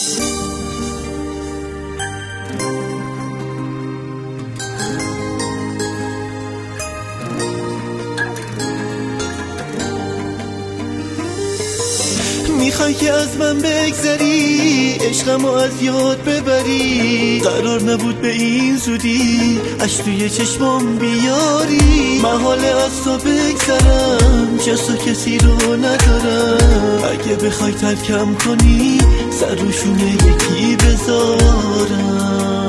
میخوای که از من بگذری، عشقمو از یاد ببری. قرار نبود به این زودی اش توی چشمام بیاری. محاله از تو بگذرم، جز تو کسی رو ندارم. اگه بخوای ترکم کنی سر روشونه یکی بذارم.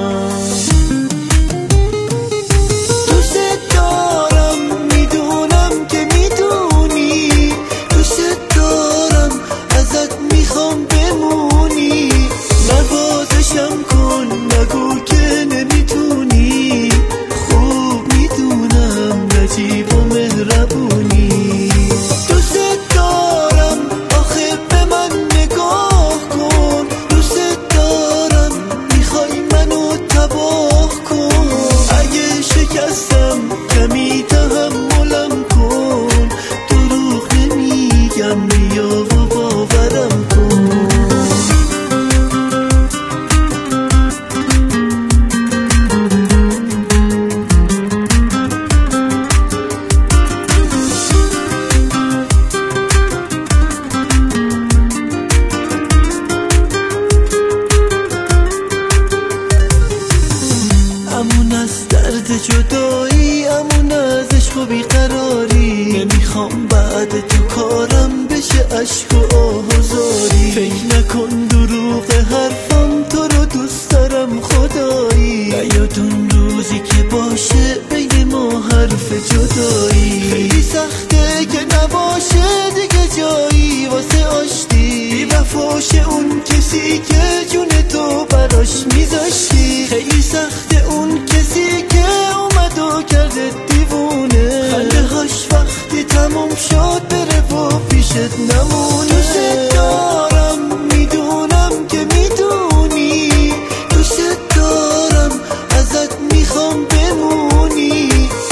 امون از درد جدایی، امون از عشق و بیقراری. نمیخوام بعد تو کارم بشه عشق و آه و زاری. فکر نکن دروغ حرفم، تو رو دوست دارم خدایی. نیاد اون روزی که باشه بین ما حرف جدایی. خیلی سخته که نباشه دیگه جایی واسه آشتی. بی وفاشه اون کسی که جون تو براش میذاشتی. خیلی سخته اون کسی که اومد و کرده دیوونه. خنده هاش وقتی تموم شد بره و پیشت نمونه. دوست دارم میدونم که میدونی، دوست دارم ازت میخوام بمونی.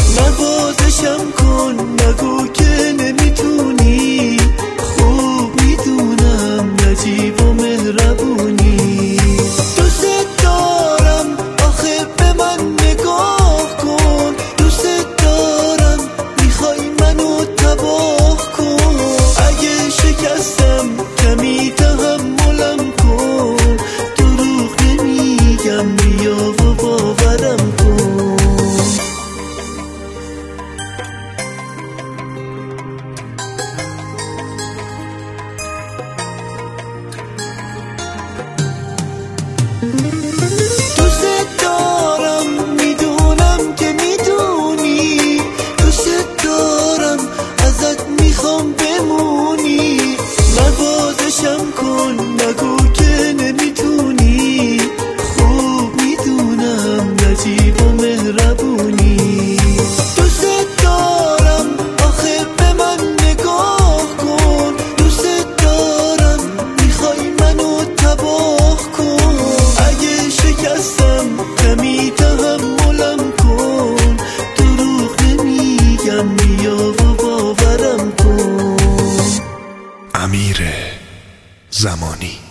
نوازشم کن نگو که نمیتونی، خوب میدونم نجیب و مهربونی. دوست دارم آخه به من نگاه کن، دوست دارم میخوای منو تباه کن. اگه شکستم کمی تحملم کن، دروغ نمیگم بیا و باورم کن. دوست دارم میدونم که میدونی، دوست دارم ازت میخوام بمونی. نوازشم کن نگو که نمیتونی، خوب میدونم نجیب و مهربونی. دوست دارم آخه به من نگاه کن، دوست دارم میخوای منو تباه کن. اگه شکستم کمی تحملم کن، دروغ نمیگم بیا و باورم کن. امیر زمانی.